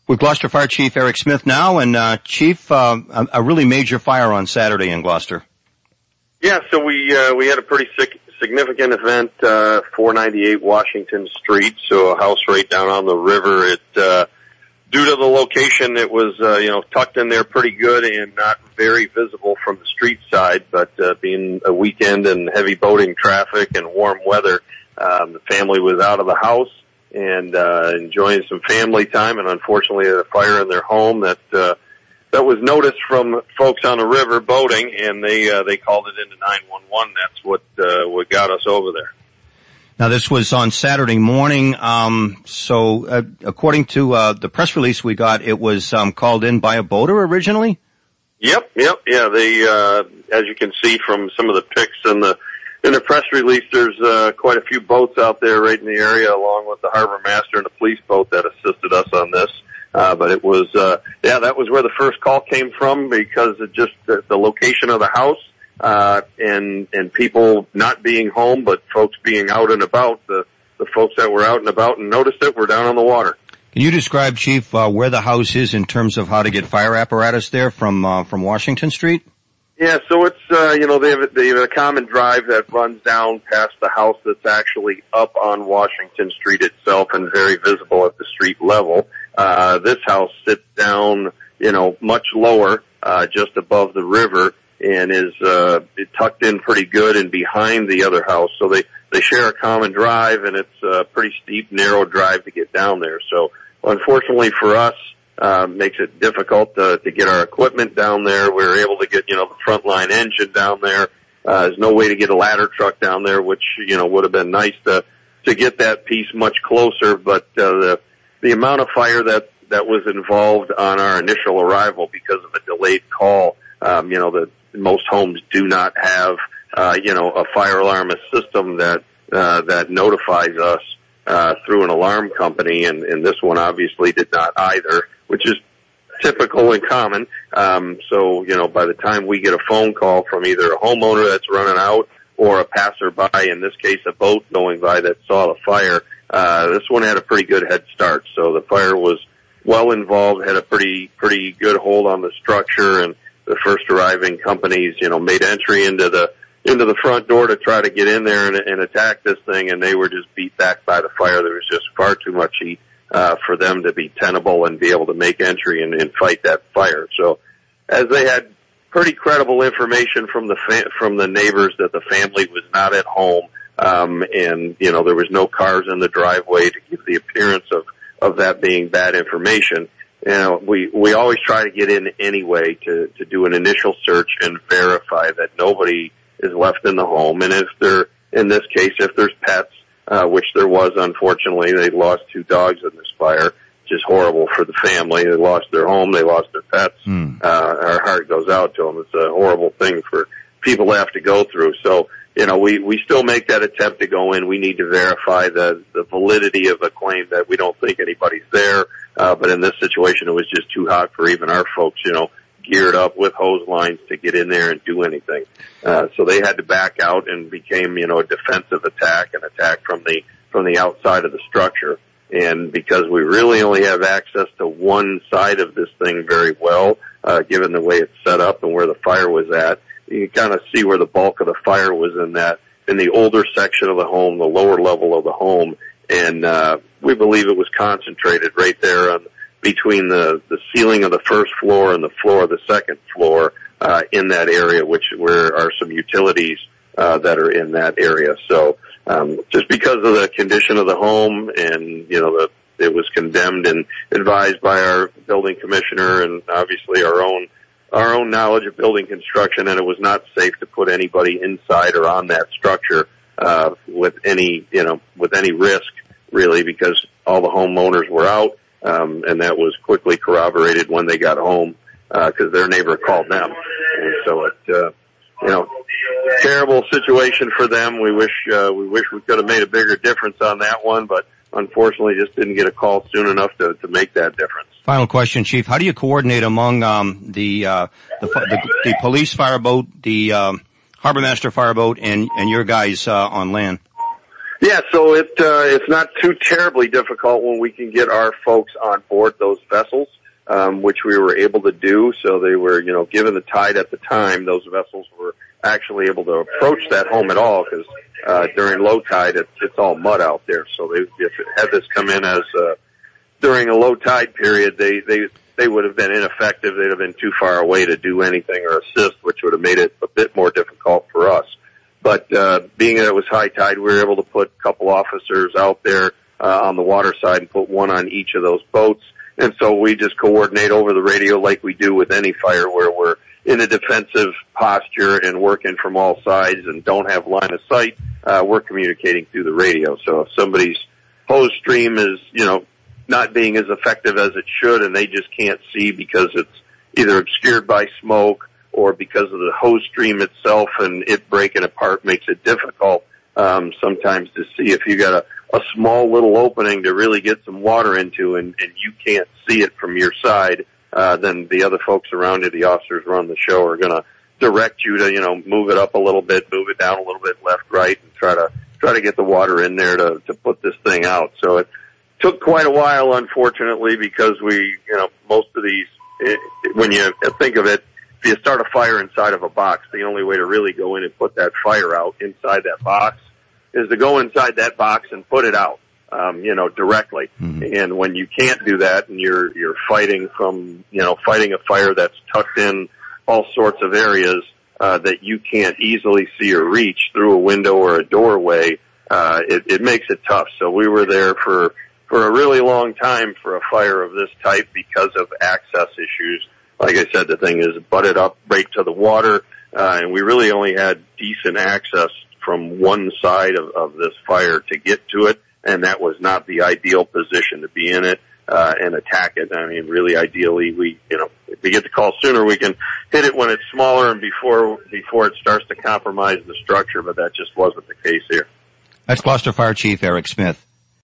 With Gloucester Fire Chief Eric Smith now, and Chief, a really major fire on Saturday in Gloucester. Yeah, so we had a pretty significant event, 498 Washington Street, so a house right down on the river. It due to the location, it was tucked in there pretty good and not very visible from the street side, but being a weekend and heavy boating traffic and warm weather, the family was out of the house and enjoying some family time, and unfortunately a fire in their home that was noticed from folks on the river boating, and they called it into 911. That's what got us over there. Now, this was on Saturday morning. So according to the press release we got, it was called in by a boater originally. Yep. Yeah, they as you can see from some of the pics in the press release, there's quite a few boats out there right in the area, along with the harbor master and the police boat that assisted us on this. But it was that was where the first call came from, because of just the location of the house, and people not being home, but folks being out and about. The folks that were out and about and noticed it were down on the water. Can you describe, Chief, where the house is in terms of how to get fire apparatus there from Washington Street? Yeah, so it's they have a common drive that runs down past the house that's actually up on Washington Street itself and very visible at the street level. This house sits down, much lower, just above the river, and is tucked in pretty good and behind the other house. So they share a common drive, and it's a pretty steep, narrow drive to get down there. So unfortunately for us, makes it difficult to get our equipment down there. We were able to get, the frontline engine down there. There's no way to get a ladder truck down there, which, would have been nice to get that piece much closer. But, the amount of fire that was involved on our initial arrival because of a delayed call, that most homes do not have, a fire alarm system that notifies us, through an alarm company, and this one obviously did not either, which is typical and common. So, by the time we get a phone call from either a homeowner that's running out or a passerby, in this case a boat going by that saw the fire, this one had a pretty good head start. So the fire was well involved, had a pretty good hold on the structure, and the first arriving companies, made entry into the front door to try to get in there and attack this thing, and they were just beat back by the fire. There was just far too much heat for them to be tenable and be able to make entry and fight that fire. So as they had pretty credible information from the neighbors that the family was not at home, and there was no cars in the driveway to give the appearance of that being bad information, we always try to get in anyway to do an initial search and verify that nobody is left in the home. And in this case, if there's pets, which there was, unfortunately, they lost 2 dogs in this fire, which is horrible for the family. They lost their home, they lost their pets. Our heart goes out to them. It's a horrible thing for people to have to go through. So, we still make that attempt to go in. We need to verify the validity of a claim that we don't think anybody's there. But in this situation, it was just too hot for even our folks, geared up with hose lines to get in there and do anything. So they had to back out, and became, a defensive attack, an attack from the outside of the structure. And because we really only have access to one side of this thing very well, given the way it's set up and where the fire was at, you can kind of see where the bulk of the fire was in the older section of the home, the lower level of the home. And, we believe it was concentrated right there between the ceiling of the first floor and the floor of the second floor, in that area, where are some utilities, that are in that area. So, just because of the condition of the home, and, it was condemned and advised by our building commissioner, and obviously our own knowledge of building construction, and it was not safe to put anybody inside or on that structure, with any risk, really, because all the homeowners were out, and that was quickly corroborated when they got home, because their neighbor called them. And so it, terrible situation for them. We wish we could have made a bigger difference on that one, but unfortunately just didn't get a call soon enough to make that difference. Final question, Chief. How do you coordinate among the police fireboat, the harbor master fireboat, and your guys on land? Yeah, so it's not too terribly difficult when we can get our folks on board those vessels, which we were able to do. So they were, given the tide at the time, those vessels were actually able to approach that home at all, because during low tide it's all mud out there. So if it had this come in as during a low tide period, they would have been ineffective. They'd have been too far away to do anything or assist, which would have made it a bit more difficult for us. But being that it was high tide, we were able to put a couple officers out there on the water side and put one on each of those boats. And so we just coordinate over the radio like we do with any fire, where we're in a defensive posture and working from all sides and don't have line of sight. We're communicating through the radio. So if somebody's hose stream is, not being as effective as it should, and they just can't see because it's either obscured by smoke or because of the hose stream itself and it breaking apart makes it difficult sometimes to see. If you got a small little opening to really get some water into and you can't see it from your side, then the other folks around you, the officers who run the show, are going to direct you to, move it up a little bit, move it down a little bit left, right, and try to get the water in there to put this thing out. So it took quite a while, unfortunately, because most of these, when you think of it, if you start a fire inside of a box, the only way to really go in and put that fire out inside that box is to go inside that box and put it out, directly. Mm-hmm. And when you can't do that and you're fighting fighting a fire that's tucked in all sorts of areas, that you can't easily see or reach through a window or a doorway, it makes it tough. So we were there for a really long time for a fire of this type because of access issues. Like I said, the thing is butted up right to the water, and we really only had decent access from one side of this fire to get to it, and that was not the ideal position to be in it and attack it. I mean, really ideally, if we get the call sooner, we can hit it when it's smaller and before it starts to compromise the structure, but that just wasn't the case here. That's Gloucester Fire Chief Eric Smith.